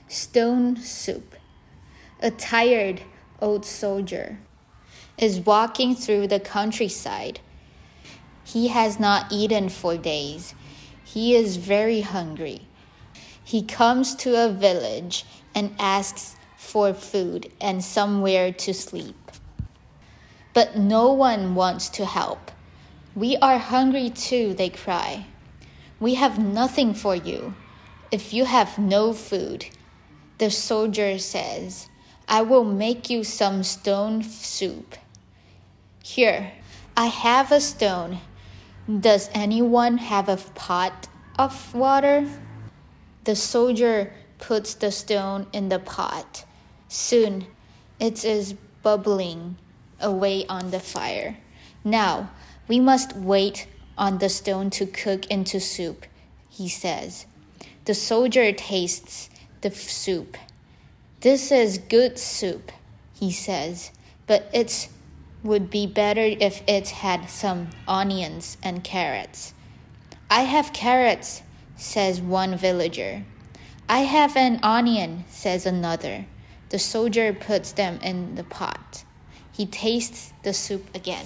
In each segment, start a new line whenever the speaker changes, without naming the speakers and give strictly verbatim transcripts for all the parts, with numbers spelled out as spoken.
Stone soup. A tired old soldier is walking through the countryside. He has not eaten for days. He is very hungry. He comes to a village and asks for food and somewhere to sleep. But no one wants to help. "We are hungry too," they cry. "We have nothing for you if you have no food." The soldier says, "I will make you some stone soup. Here, I have a stone. Does anyone have a pot of water?" The soldier puts the stone in the pot. Soon, it is bubbling away on the fire. "Now, we must wait on the stone to cook into soup," he says. The soldier tastes the soup. "This is good soup," he says, "but it would be better if it had some onions and carrots." "I have carrots," says one villager. "I have an onion," says another. The soldier puts them in the pot. He tastes the soup again.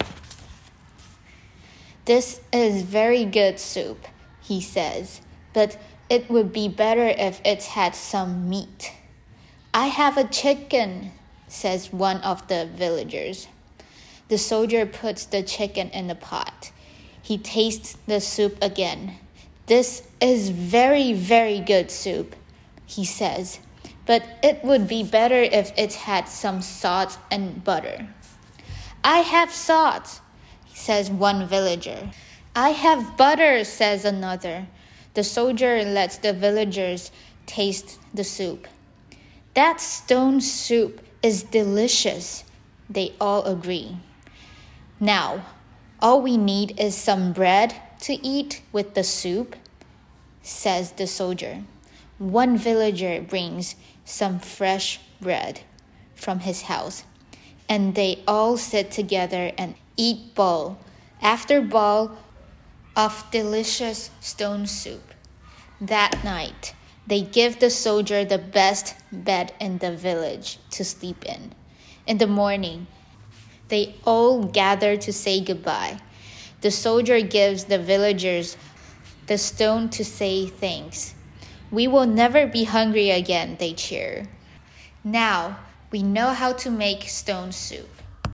"This is very good soup," he says, "but it would be better if it had some meat." "I have a chicken," says one of the villagers. The soldier puts the chicken in the pot. He tastes the soup again. "This is very, very good soup," he says, "but it would be better if it had some salt and butter." "I have salt," says one villager. "I have butter," says another. The soldier lets the villagers taste the soup. "That stone soup is delicious," they all agree. "Now, all we need is some bread to eat with the soup," says the soldier. One villager brings some fresh bread from his house, and they all sit together and eat bowl after bowl of delicious stone soup. That night, they give the soldier the best bed in the village to sleep in. In the morning, they all gather to say goodbye. The soldier gives the villagers the stone to say thanks. "We will never be hungry again," they cheer. "Now we know how to make stone soup."